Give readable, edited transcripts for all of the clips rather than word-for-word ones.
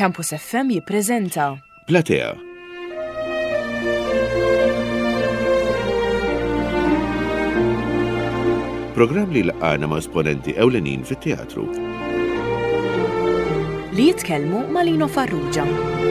Campus FM jippreżenta Platea. Programm li laqana ma' esponenti ewlenin fit-teatru. li jitkellmu ma' Lino Farrugia.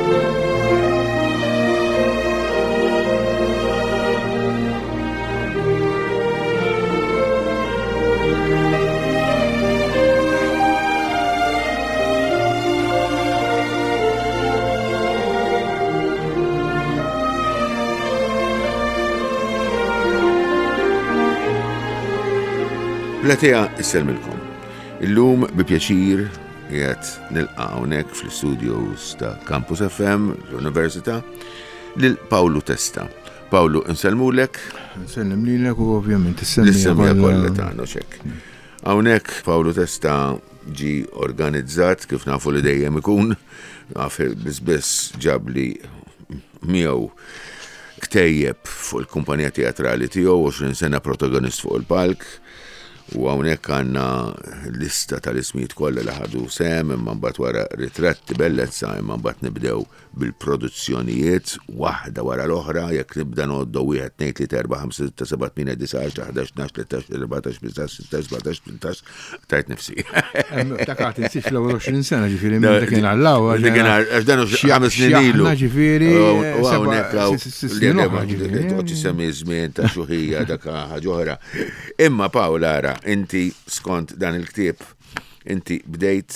Platea isselmilkom. Illum bi pjaċir qiegħed nilqa' hawnhekk fl-studios ta' Campus FM l-Università lil Pawlu Testa. Pawlu, insellmulek. Nsellem lilek u ovvjament is-semmija kollha tagħna x'hekk. Hawnhekk Pawlu Testa ġi organizzat kif nafu li dejjem ikun naf biss ġabli miegħu ktejjeb fuq il-kumpanija teatrali tiegħu 20 sena protagonist fuq il-palk. U hawnhekk għandna lista tal-ismijiet kollha li ħadu sehem imma mbagħad wara ritratti bellezza imma mbagħad nibdew bil-produzzjonijiet waħda wara l-oħra jekk nibda noddu 1 2 3 4 5 6 7 8 9 10 11 12 13 14 15 16 17 18 tajt nifsi. Takat insif l-ewwel 20 sena ġifieri minn dak kien għallaw. Għax dan 5 snin ilu. Ġifieri u hawnhekk li semmi żmien ta' xuħija dak ħaġa oħra. Imma Pawla ara inti skont dan il-ktieb inti bdejt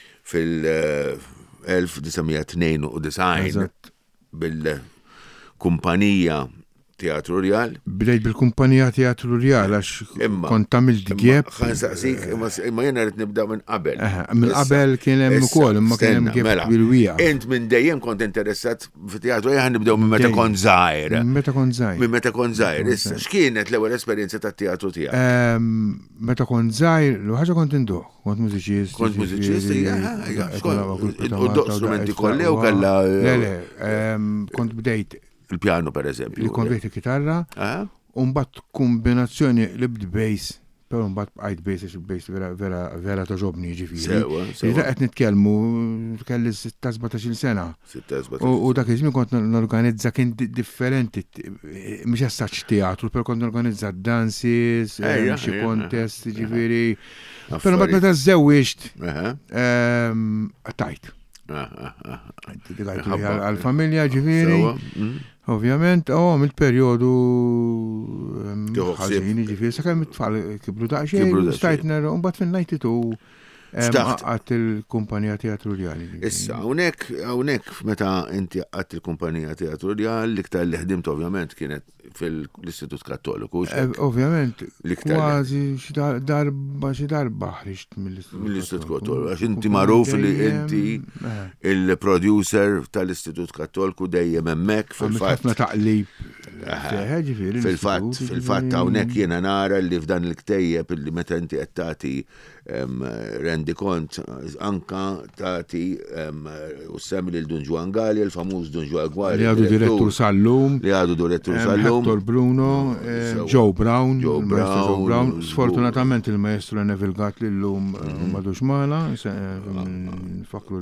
fil-1992 bil-kumpanija Teatru Real. Bdejt bil-kumpanija Teatru Real għax kont tagħmilt gap. Ħansaqsik imma jiena rid nibda minn qabel. Minn qabel kien hemm ukoll imma kien hemm gap bil-wieqa. Int minn dejjem kont interessat fit-teatru ħan nibdew minn meta kont żgħir. Minn meta kont żgħir. Issa x'kienet l-ewwel esperjenza tat-teatru tiegħek? Meta kont żgħir, ħaġa kont indu. Kont mużiċist. Kont mużiċist, u strumenti kolli u kellha. Le, kont bdejt il-pjano per eżempju. Li kont bdejt il-kitarra, u mbagħad kombinazzjoni li b'bass, però mbagħad bqajt bass vera toġobni ġifieri. Sewa. Qed nitkellmu kelli 16-17 sena. U dak iż-żmien kont norganizza kien differenti, mhux assaġġ teatru, però kont norganizza dances, xi contest ġifieri. Però mbagħad meta żewwiġt tajt. Għal-familja ġifieri. Ovvjament, mill-perjodu ħażin ġifieri sakemm it-tfal kibru daqsxejn stajt nara mbagħad fin-92 għadt il-kumpanija Teatru Reali. Issa, hawnhekk meta inti għadt il-kumpanija Teatru Reali l-iktar li ħdimt ovvjament kienet fil-Istitut Kattoliku. Ovvjament, kważi xi darba ħriġt mill-Istitut Kattoliku. Għax inti magħruf li inti il-producer tal-Istitut Kattoliku dejjem hemmhekk fil-fatt. Ħafna taqlib. Fil-fatt hawnhekk jiena nara li f'dan il-ktejjeb illi meta inti qed tagħti rendi kont anka tagħti u semmi lil Don Juan Gali, il-famuż Don Juan Gali. Li għadu direttur sal-lum. Hector Bruno, Joe Brown. Sfortunatament il-maestro Neville Gatt li l-lum madux mala, fakru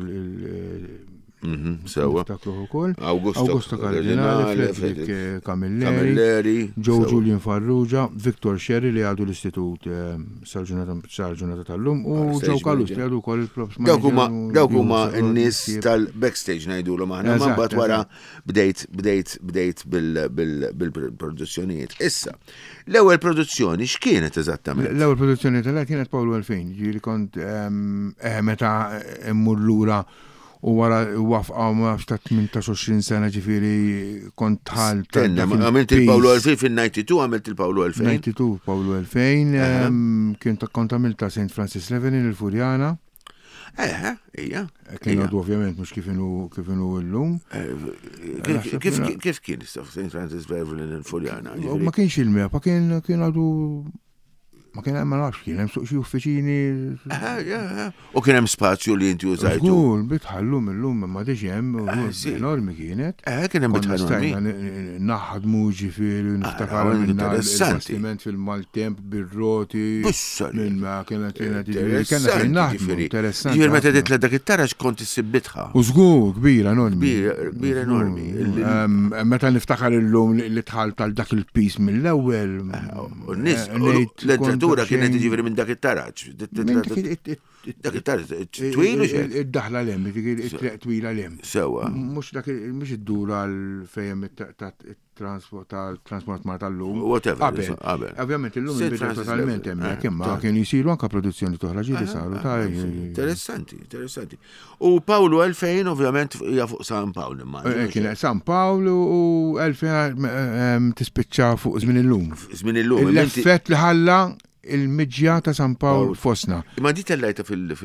sewa. Augusto Cardinale, Frederick Camilleri, Joe Julian Farrugia, Victor Sherry li għadu l-istitut Sarġunata tal-lum u Joe Callus li għadu kol il-props. Dawk huma n-nies tal-backstage ngħidulhom aħna ma mbagħad wara bdejt bil-produzzjonijiet. Issa, l-ewwel produzzjoni x'kienet eżattament? L-ewwel produzzjoni tal-għad kienet Pawlu 2000, ġieli kont meta immur lura u wara wafqa ma ta' 18-20 sena ġifieri kont tħall. Għamilt il-Pawlu 2000 fin-92 għamilt il-Pawlu 2000. 92 Pawlu 2000 kont għamilt ta' St. Francis Levenin il-Furjana. Ija. Kien għadu ovvjament mhux kif inhu llum. Kif kien St. Francis Levenin il-Furjana? Ma kienx il-map, kien għadu Ma kien hemm ma nafx kien hemm xi uffiċini. U kien hemm spazju li inti użajtu. Żgur, bitħallu millum ma diġ hemm enormi kienet. Kien hemm bitħallu. Naħdmu ġifieri niftakar l-investiment fil-maltemp bir-roti. Minn ma kienet naħdmu interessanti. Ġifier meta titla' dak it-tarax kont issib-bitħa. U żgur kbira enormi. Kbira enormi. Meta niftakar illum li tħall tal dak il-pis mill-ewwel. L-entratura kienet ġifieri minn dak it-taraġġ. Dak it-taraġġ twil u xejn. Id-daħla lem, it-triq twila lem. Sewwa. Mhux id-dur għal fejn tal-transport ma tal-lum. Whatever. Ovvjament illum inbidel totalment hemmhekk imma kienu jsiru anke produzzjoni toħra ġieli saru Interessanti. U Pawlu 2000 ovvjament hija fuq San Paolo imma. Kien San Paolo u 2000 tispiċċa fuq żmien illum. L-effett li ħalla il-miġja ta' San Paolo fosna. Ma di tellajta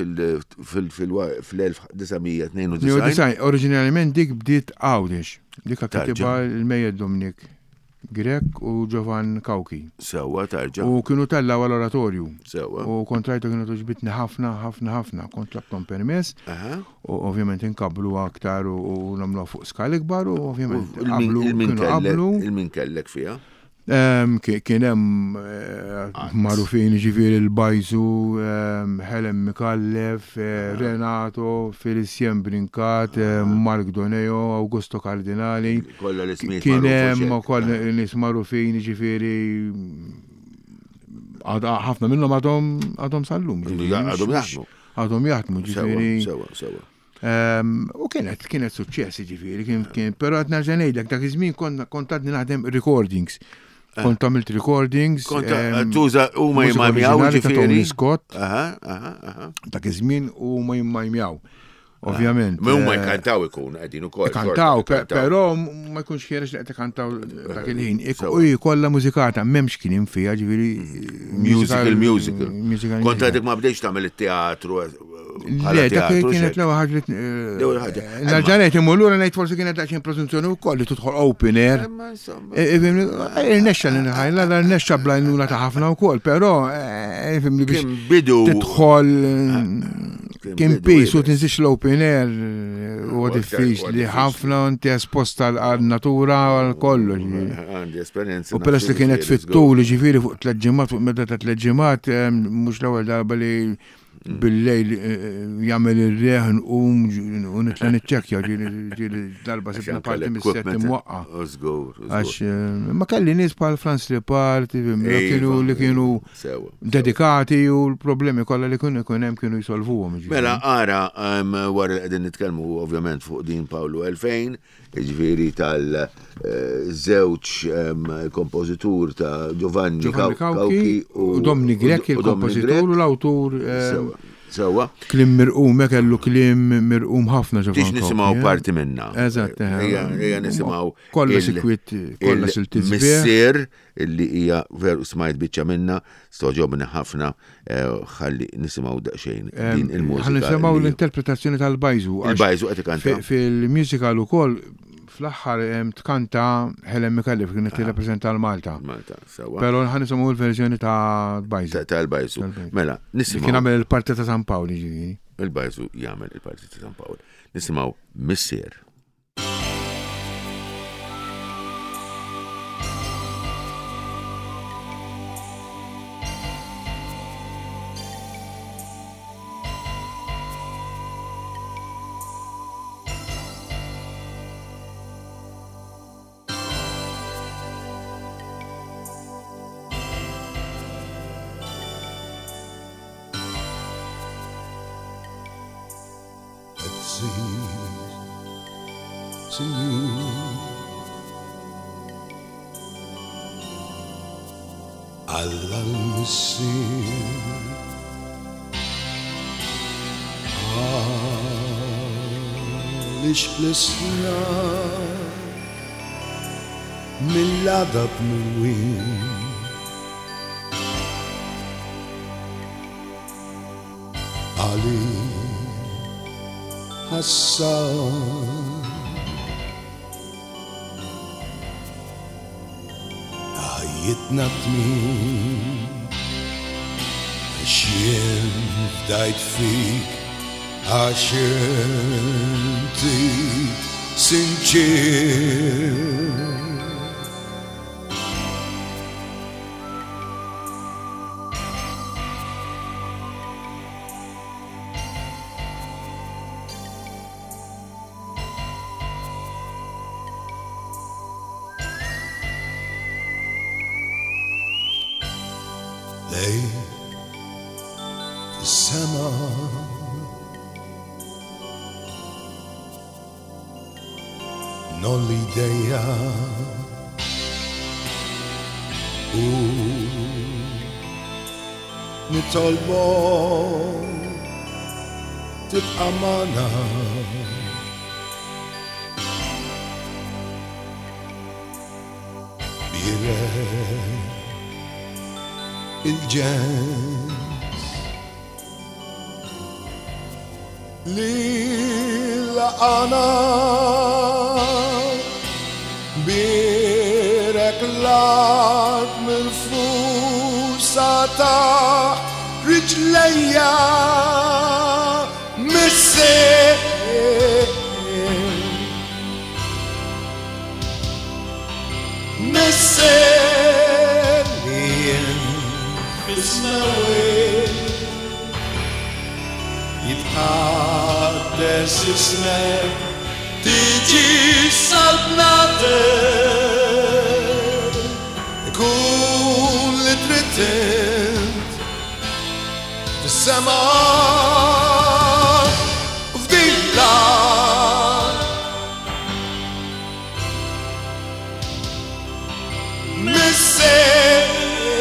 fil-1992. Oriġinarjament dik bdiet Għawdex. Dik kattiba il-Mejjed Dominik Grek u Giovan Kawki. Sewwa tarġa. U kienu tellaw għal-oratorju. Sewwa. U kontrajtu kienu tuġbitni ħafna. Kont labtom permess. U ovvjament inkablu aktar u namlu fuq skali kbar u ovvjament il-min kellek fija. Kien hemm magħrufin ġifieri l-Bajzu, Helen Mikallef, Renato, Felicien Brincat, Mark Doneo, Augusto Cardinali. Kien hemm ukoll nies magħrufin ġifieri ħafna minnhom għadhom sal-lum. Għadhom jaħdmu ġifieri. Sewwa. U kienet suċċess ġifieri, però qed nerġa' ngħidlek dak iż-żmien kont għadni naħdem recordings. Kont għamilt recordings. Tuża huma jimmajmjaw ġifieri. Scott. Dak iż-żmien huma jimmajmjaw. Ovvjament. Ma huma jkantaw ikun qegħdin ukoll. Kantaw, però ma jkunx ħierex li qed ikantaw dak il-ħin. Kollha mużikata m'hemmx kien fiha ġifieri musical. Kont għadek ma bdejx tagħmel it-teatru. Le, dak kienet l-ewwel ħaġa. Nerġa' imur ngħid forsi kienet daqsxejn produzzjoni wkoll li tidħol open air. Irnexxa irnexxa blajnuna ta' ħafna wkoll, però biex tidħol kien pis u tinsix l-open air u diffiċli ħafna inti esposta għal-natura għal kollu. Għandi esperjenza. U peress li kienet fit-tul ġifieri fuq 3 ġimgħat fuq medda ta' 3 ġimgħat mhux l-ewwel darba li bil-lejl jagħmel ir-reħ u nitla niċċekkja ġieli darba sibna parti mis-setti mwaqqa. Għax ma kelli nies bħal Franz Lepart li kienu dedikati u l-problemi kollha li kienu hemm kienu jsolvuhom. Mela ara wara li qegħdin nitkellmu ovvjament fuq din Pawlu 2000, ġifieri tal-żewġ kompożitur ta' Giovanni Kawki u Dominik Grek il-kompożitur u l-awtur. Sewwa. Klim mirqum, kellu klim mirqum ħafna ġovan. Biex nisimgħu parti minna. Eżatt. Hija nisimgħu. Kollha sikwit, kollha siltizbieħ. Missier illi hija veru smajt biċċa minna, stoġobni ħafna, ħalli nisimgħu daqsxejn din il-mużika. Ħa nisimgħu l-interpretazzjoni tal-Bajzu. Il-Bajzu qed ikanta. Fil-musical ukoll fl-aħħar tkanta Helen Mikallef kienet tirrappreżenta l-Malta. Però ħa nisimgħu l-verżjoni ta' Bajzu. Tal-Bajzu. Mela, nisimgħu. Kien għamel il-parti ta' San Paolo ġifieri. Il-Bajzu jagħmel il-parti ta' San Paolo. Nisimgħu Missier. To you, al-Missier, għalix blisna mill-adab mill-win għali Hassan jitna tmin Xien fdajt fik għax inti sinċir. Sema non l'idea nitolbo tibqa' magħna il-ġens li laqana birek lat mill-fusa ta' riġlejja mis-sejl fis-snawil jitqaddes ismek tiġi saltnatek ikun li trid int fis-sema u f'din l-art mis-sejl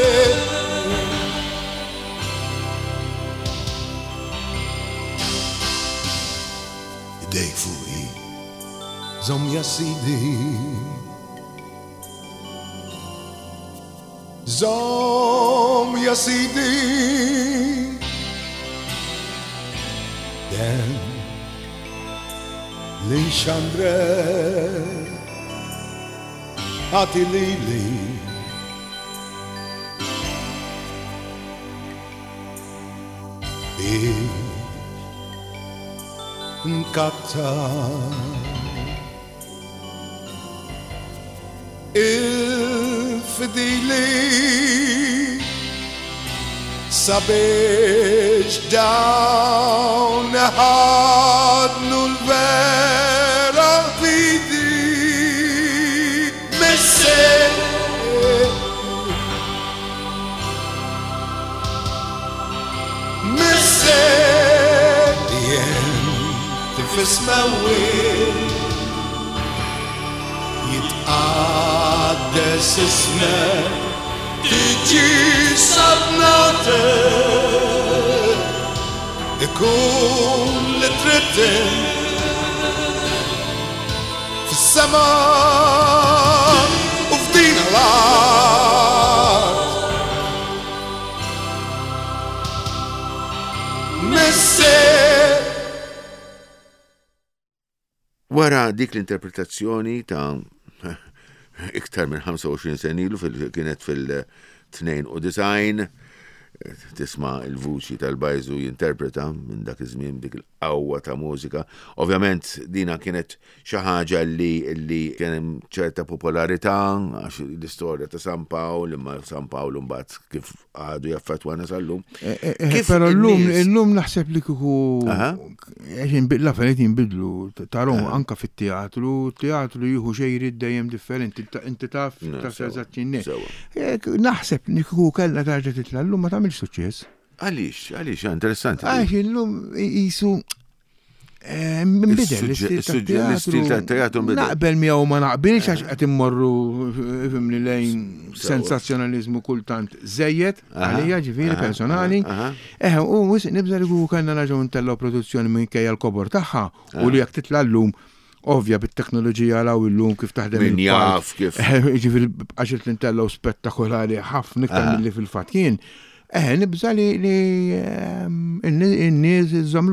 idejk fuqi żomm ja sidi żomm ja sidi den l-inxandre ħati lili nkatta il-fidili sabiex dawn ħadnu l-vera fidi mis-sejl fis-mewwil jitqaddes ismek tiġi saltnatek ikun li trid fis-sema u f'din l-art mis-sejl. Wara dik l-interpretazzjoni ta' iktar minn 25 senilu kienet fil-92 tisma' il-vuċi tal-Bajzu jinterpreta minn dak iż-żmien dik il-qawwa ta' mużika. Ovvjament dina kienet xi ħaġa li kien ċerta popolarità għax l-istorja ta' San Pawl imma San Pawl mbagħad kif għadu jaffettwana sal-lum. Però llum naħseb li kieku l-affarijiet jinbidlu tarhom anke fit-teatru, teatru jieħu xejriet dejjem differenti, inti taf eżatt x'inhi. Naħseb li kieku kellha tarġa' titla' llum ma tagħmilx suċċess. Għaliex, interessanti. Għax illum jisu mbidel l-istil tat-teatru naqbel miegħu ma naqbilx għax qed immorru fimni lejn sensazzjonaliżmu kultant żejjed għalija ġifieri personali. U nibża li kellna raġun tellgħu produzzjoni minkejja l-kobor tagħha u li jekk titla' llum ovvja bit-teknoloġija law illum kif taħdem il-jaf kif. Ġifieri għax tintellgħu spettakolari ħafna iktar milli fil-fatt kien. Nibża li n-nies iżżamluna.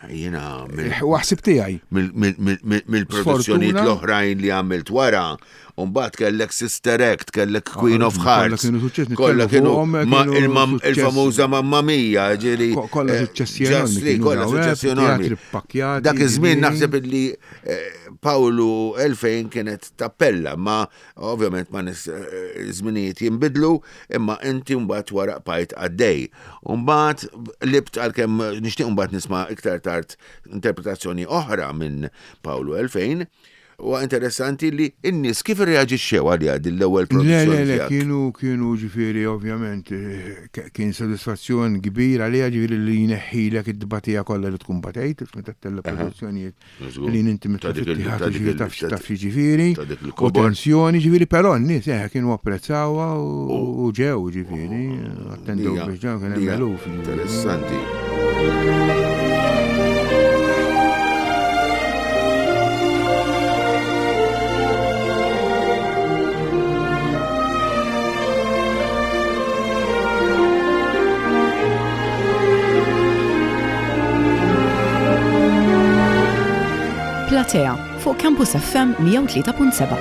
Jiena waħsib tiegħi. Mill-produzzjonijiet l-oħrajn li għamilt wara, mbagħad kellek Sister Act, kellek Queen of Hearts. Kollha kienu il-famuża Mamma Mia, ġieli. Kollha suċċessi enormi. Dak iż-żmien naħseb li Pawlu 2000 kienet tappella, ma ovvjament ma żminijiet jinbidlu, imma inti mbagħad wara bajt għaddej. Mbagħad libt għalkemm nixtieq mbagħad nisma' iktar tard interpretazzjoni oħra minn Pawlu 2000. U interessanti li n-nies kif reaġixxew għalija l-ewwel produzzjoni. Le, kienu ġifieri ovvjament kien sodisfazzjon kbir għalija ġifieri li jneħħilek id-dibatija kollha li tkun batejt meta teleproduzzjonijiet li inti meta tittieħed ġifieri taf ġifieri u tensjoni ġifieri però n-nies kienu apprezzawha u ġew ġifieri attendew biex ġew kien hemm eluf. Interessanti. Platea fuq Campus FM 103.7.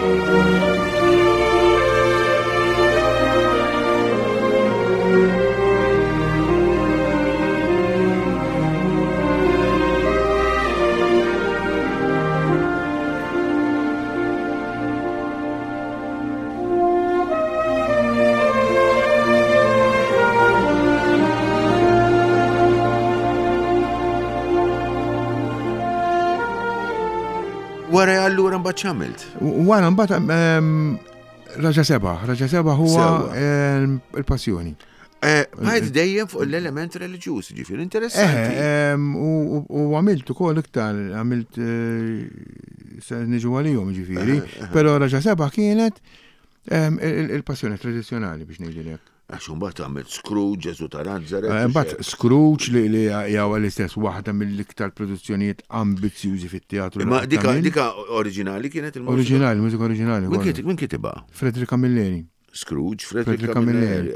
Wara allura mbagħad x'għamilt? Wara mbagħad Raġa Seba huwa il-passjoni. Bħajt dejjem fuq l-element reliġjuż, ġifieri interessanti. U għamilt ukoll iktar, għamilt se niġu għalihom ġifieri, però Raġa Seba kienet il-passjoni tradizzjonali biex ngħidilek. Għax mbagħad għamilt Scrooge, Ġesu ta' Nażaret. Mbagħad Scrooge li jgħu l-istess waħda mill-iktar produzzjonijiet ambizzjużi fit-teatru. Ma dika oriġinali kienet il-mużika? Mużika oriġinali. Min kitibha? Frederica Milleri. Scrooge, Frederica Milleri.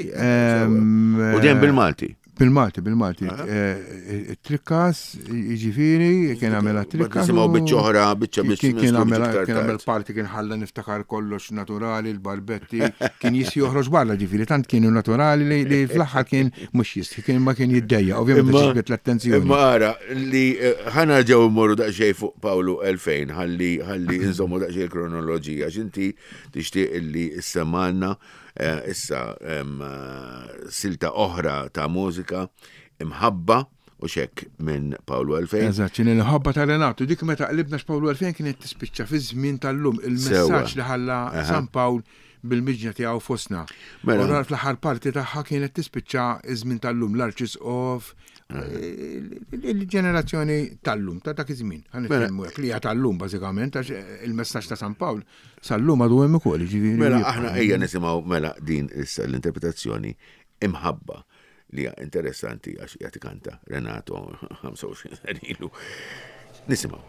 U dejjem bil-Malti. Bil-Malti. Trikkas, ġifieri, kien għamela trikkas. Nisimgħu biċċa kien għamel parti kien ħalla niftakar kollox naturali, l-barbetti, kien jissi joħroġ barra ġifieri, tant kienu naturali li fl-aħħar kien mhux jissi, kien ma kien jiddejja, ovvjament ġibet l-attenzjoni. Imma ara li ħanarġgħu immorru daqsxejn fuq Pawlu 2000 ħalli inżommu daqsxejn il-kronoloġija x'inti tixtieq illi issemmalna issa silta oħra ta' mużika imħabba u xek minn Pawlu 2000. Eżatt, il-ħabba ta' Renato, dik meta qlibna x'Pawlu 2000 kienet tispiċċa fi żmien tal-lum il-messaġġ li ħalla San Pawl bil-miġna tiegħu fostna. U fl-aħħar parti tagħha kienet tispiċċa iż-żmien tal-lum l-Arċisqof il-ġenerazzjoni tal-lum ta' dak iż-żmien. Ħanitkellmu hekk li hija tal-lum bażikament għax il-messaġġ ta' San Pawl sal-lum għadu hemm ukoll ġifieri. Mela aħna ejja nisimgħu mela din issa l-interpretazzjoni imħabba li hija interessanti għax jagħti kanta Renato 25 sena ilu. Nisimgħu.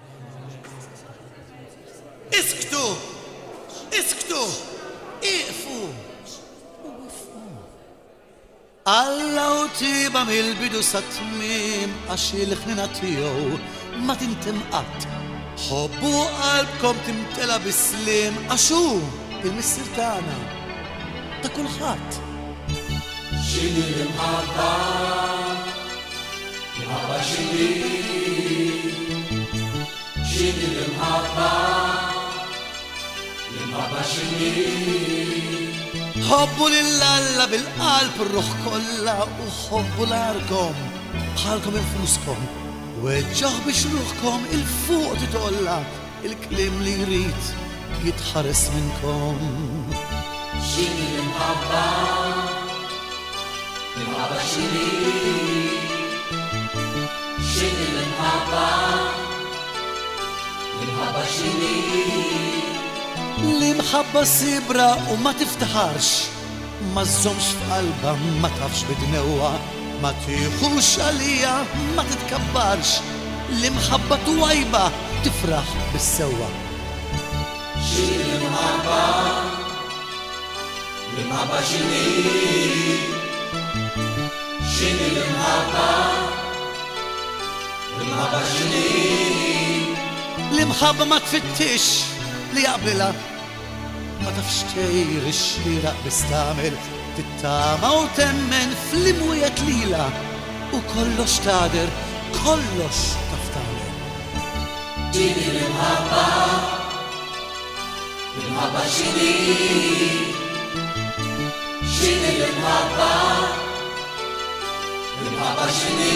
Isktu! Iqfu! Alla u tiba mill-bidu sa-tmim għax il-ħnina tiegħu ma tintim qatt. Ħobbu qalbkom timtela bis-slim għax hu il-missier tagħna ta' kulħadd. X'inhi l-imħabba? Imħabba x'inhi? X'inhi l-imħabba? Imħabba x'inhi? ħobbu lill-Alla bil-qalb ir-ruħ kollha u ħobbu l-arkom bħalkom infuskom u eġġaħ biex ruħkom il-fuq titolla il-kliem li jrid jitħares minnkom. X'inhi l-imħabba? Imħabba x'inhi? X'inhi l-imħabba? Imħabba x'inhi? L-imħabba sibra u ma tiftaħarx, ma żżomx f'qalba, ma tafx bidnewwa, ma tieħux għalija, ma titkabbarx. L-imħabba twajba tifraħ bis-sewwa. X'inhi l-imħabba? L-imħabba x'inhi? X'inhi l-imħabba? L-imħabba ma tfittix li jaqbilha ma tafx tgħix li raqbis tagħmel tittama u temmen fl-imwiet lila u kollox tader, kollox taf tagħmel. Ġini l-imħabba x'inhi, x'inhi l-imħabba x'inhi.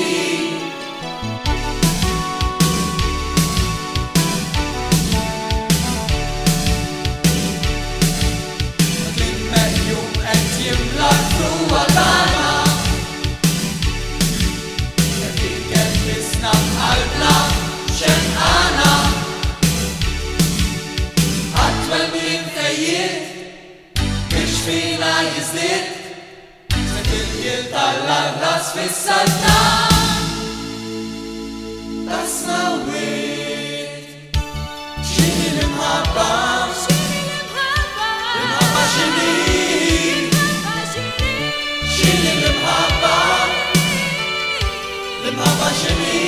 Tal-ras fis-saltan tasna wit x'inhi l-imħabba x'inhi x'inhi l-imħabba x'inhi.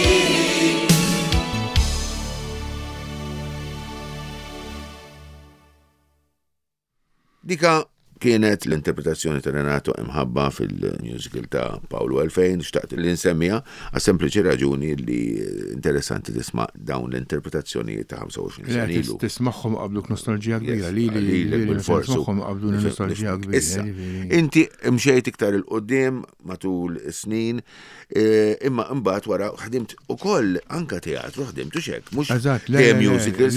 Dika kienet l-interpretazzjoni ta' Renato Imħabba fil-musical ta' Paolo 2000, xtaqt li nsemmija għas sempliċi raġuni li interessanti tisma' dawn l-interpretazzjonijiet ta' 25 sena ilu. Tismagħhom qabluk nostalġija kbira, li tismagħhom qablu nostalġija kbira. Inti mxejt iktar il-qoddim matul is-snin, imma imbagħad wara ħdimt ukoll anke teatru ħdimt xek, mhux musicals.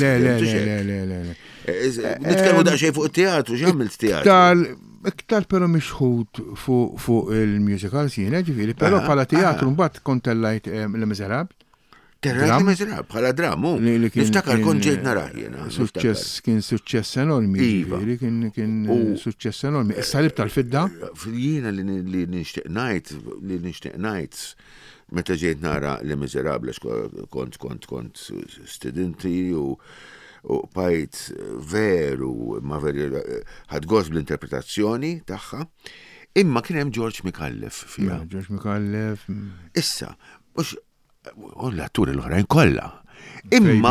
Le. Nitkellmu daqsxejn fuq it-teatru, x'għamilt teatru? Iktar però mixħud fuq il-musicals jiena ġifieri, però bħala teatru mbagħad kont tellajt l-Miżerab. Terrajt l-Miżerab bħala dramu. Niftakar kont ġejt narah jiena. Kien suċċess enormi ġifieri, kien suċċess enormi. Issa lib tal-fidda? Jiena li nixtieq ngħid meta ġejt nara l-Miżerab kont studenti u bajt veru ma veri ħad gost bl-interpretazzjoni tagħha, imma kien hemm George Micallef fiha. George Micallef. Issa, mhux l-atturi l-oħrajn kollha. Imma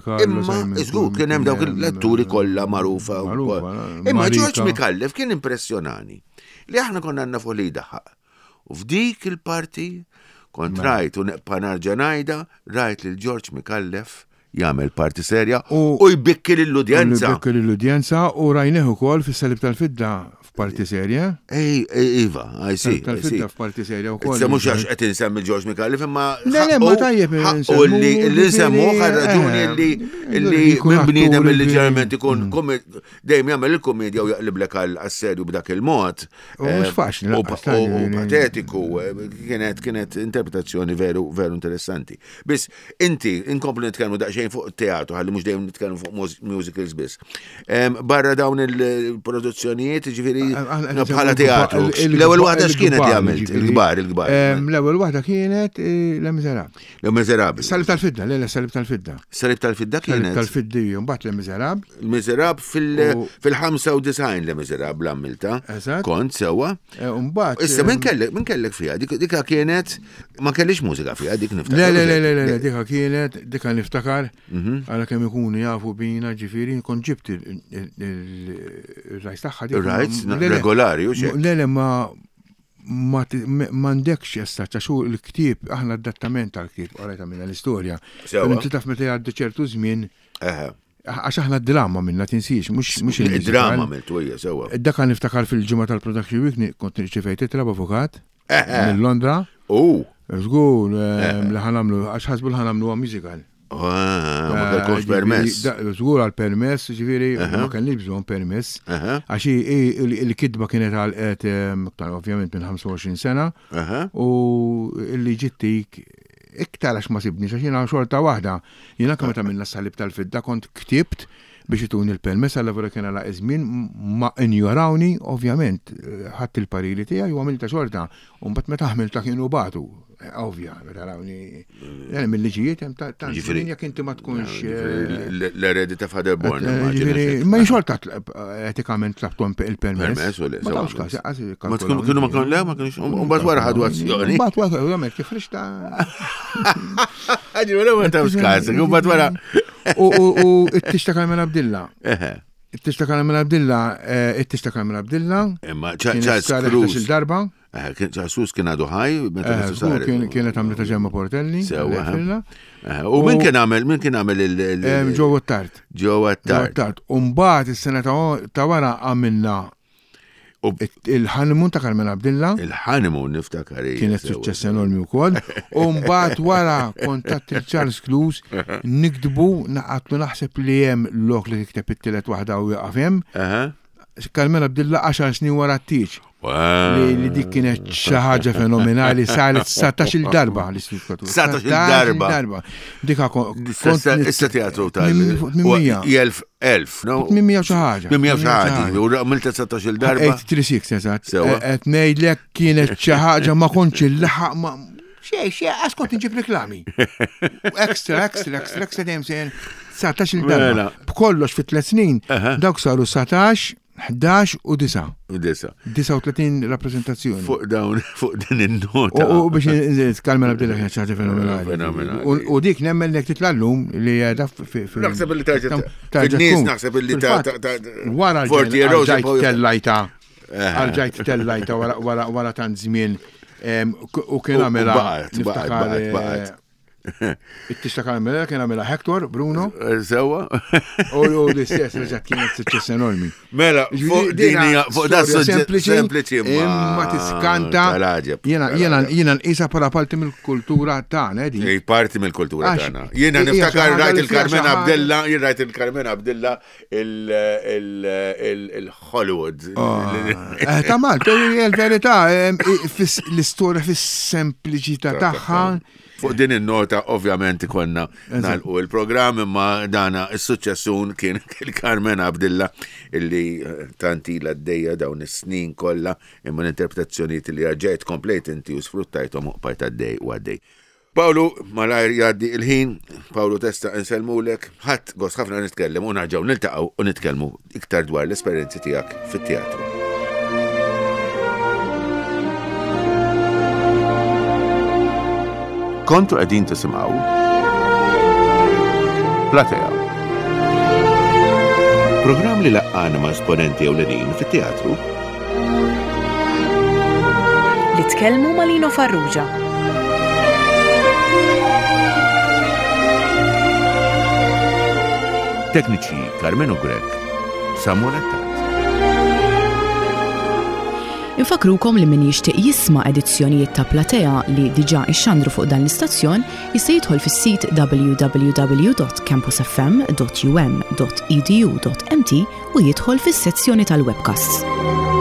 żgur kien hemm dawk l-atturi kollha magħrufa. Imma George Micallef kien impressjonani li aħna konna nafu li jdaħħaq. U f'dik il-parti kont rajt u neqpa narġa' ngħidha, rajt lil George Micallef jagħmel parti serja u jbikki lill-udjenza u rajneħu ukoll fis-Salib tal-Fidda f'parti serja. Iva, I see. Tal-Fidda f'parti serja wkoll. Issa mhux għax qed insemmi George Micallef imma ma tajjeb u li nsemmuh raġuni li minn bniedem li ġeneralment ikun dejjem jagħmel il-komedja u jaqliblek għas-serju b'dak il-mod. Mhux faċli u patetiku, kienet interpretazzjoni veru interessanti. Biss inti inkomplu nitkellmu daqsxejn fuq teatru, ħalli mhux dejjem nitkellmu fuq musicals biss. Barra dawn il-produzzjonijiet, ġifieri bħala teatru. L-ewwel waħda x'kienet jagħmel il-kbar. L-ewwel waħda kienet l-Miżerab. L-Miżerab. Salib tal-Fidda, Salib tal-Fidda. Salib tal-Fidda kienet. Tal-Fiddi mbagħad l-Miżerab. Il-Miżerab fil-95 l-Miżerab l-għamilta. Kont sewwa. Issa min kellek fiha? Dika kienet ma kellix mużika fiha, dik niftakar. Le, dika niftakar għala kemm ikunu jafu bina ġifieri kont ġibt il-rajs tagħha dik. Rajs regolari u xejn. Le ma m'għandekx issa xu l-ktieb aħna adattament tal-ktieb qarajta minn l-istorja. Inti taf meta jgħaddi ċertu żmien għax aħna d-drama minna tinsiex, mhux il-drama miltu hija sewwa. Dak niftakar fil-ġimgħa tal-Production Week kont irċevejt ittra b'avukat minn Londra. Żgur li ħanamlu għax ħasbu li ħanamlu musical. Ma kellkomx permess. Żgur għall-permess, ġifieri ma kellniex bżonn permess. Għax il-kidba kienet għalqet ovvjament minn 25 sena u li ġittik iktar għax ma sibniex għax jiena xorta waħda. Jiena kemm meta minna s-Salib tal-Fidda kont ktibt biex ituni l-permess għal-lavora kien għala żmien ma injorawni ovvjament ħadd il-pariri tiegħi u għamilta xorta u mbagħad meta ħmilta kienu batu. Ovvja, tarawni, mill-liġijiet hemm ta' jekk inti ma tkunx l-eredita Faderborn. Ma jxorta etikament tlabtom il-permess. Ma kienu ma kienu le, ma kienux. Mbagħad wara ħadu azzjoni. Mbagħad wara kif rixta. Ħaġi, ma tawx każ, u bad wara. U it-tixta Carmen Abdilla. It-tixta Carmen Abdilla, Imma Charles Cruz il-darba. Ċasus kien għadu ħaj, kienet għamleta ġemma Portelli. U min kien għamel Joe Wattart. Umbat is-sena ta' wara għamilna il-ħanimun ta' Carmen Abdilla. Il-ħanimun niftakar. Kienet suċċess enormi wkoll. Umbat wara kontatt il-Charles Cruz nikdbu naqatlu naħseb li hemm lok li tikteb it-tielet waħda u jaqaf hemm. Carmen Abdilla 10 snin wara t-tiġ. Li dik kienet xi ħaġa fenomenali saret 19 darba l-Istitut Katul. 19 darba. Dika issa teatru tal-1000, no? 800 xi ħaġa. 800 xi ħaġa. U għamilt 19 darba. 836 eżatt. Qed ngħidlek kienet xi ħaġa ma kontx il-laħaq ma xej, għaskont nġib reklami. Extra dejjem sejn 19 darba. B'kollox fit 3 snin dawk saru 19, 11 u 9. 39 rappresentazzjoni. Fuq din il-nota. U biex Carmen Abdilla kien ċaġa fenomenali. U dik nemmen nek titlallum li għada naħseb li taġa naħseb li wara ġajt tellajta wara tant żmien u kien għamela niftakar it-tixta Carmela kien għamela Hector, Bruno. Sewa. U l-istess reġat kienet suċċess enormi. Mela, fuq da sempliċi imma tiskanta. Jiena nqisha bħala parti mill-kultura tagħna di. Parti mill-kultura tagħna. Jiena niftakar rajt il-Carmen Abdilla il-Hollywood. Tamal, il-verità l-istorja fis-sempliċità tagħha. Fuq din il-nota, ovvjament, konna nalqu il-programm, imma dana il-successun kien il-Carmen Abdilla, illi tantila d-dejja dawn is-snin kollha, imma l-interpretazzjonijiet li ġejt komplejt inti u sfruttajthom uqbajt għaddej u għaddej. Pawlu, malajr jgħaddi il-ħin, Pawlu Testa insellmulek, ħadd gost ħafna nitkellem u narġgħu niltaqgħu u nitkellmu iktar dwar l-esperjenzi tiegħek fit-teatru. Kontu qegħdin tisimgħu Platea. Programm li laqqana ma' esponenti ewlenin fit-teatru. Li tkellmu ma' Lino Farrugia. Tekniċi Carmen Ugrek, Samuel Attat. Infakrukom li min jixtieq jisma' edizzjonijiet ta' Platea li diġà ixxandru fuq dan l-istazzjon jista' jidħol fis-sit www.campusfm.um.edu.mt u jidħol fis-sezzjoni tal-webcasts.